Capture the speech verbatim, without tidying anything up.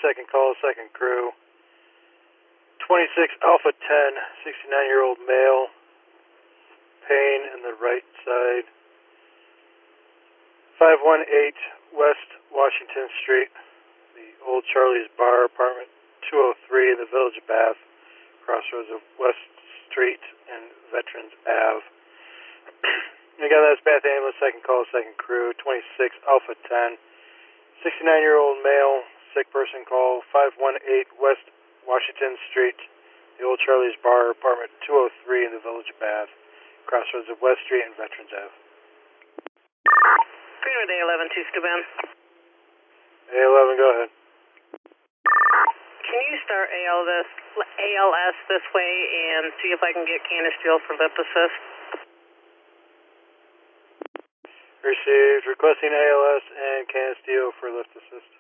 second call, second crew. twenty-six Alpha ten, sixty-nine-year-old male. Pain in the right side. five one eight West Washington Street, the Old Charlie's Bar, apartment two oh three in the Village of Bath, crossroads of West Street and Veterans Ave. Again, that's Bath Ambulance, second call, second crew, twenty-six Alpha ten, sixty-nine-year-old male, sick person call, five one eight West Washington Street, the Old Charlie's Bar, apartment two oh three in the Village of Bath, crossroads of West Street and Veterans Ave. Greenwood A eleven, two Steuben. A eleven, go ahead. Can you start A L S, A L S this way and see if I can get Canisteel for lift assist? Received. Requesting A L S and Canisteel for lift assist.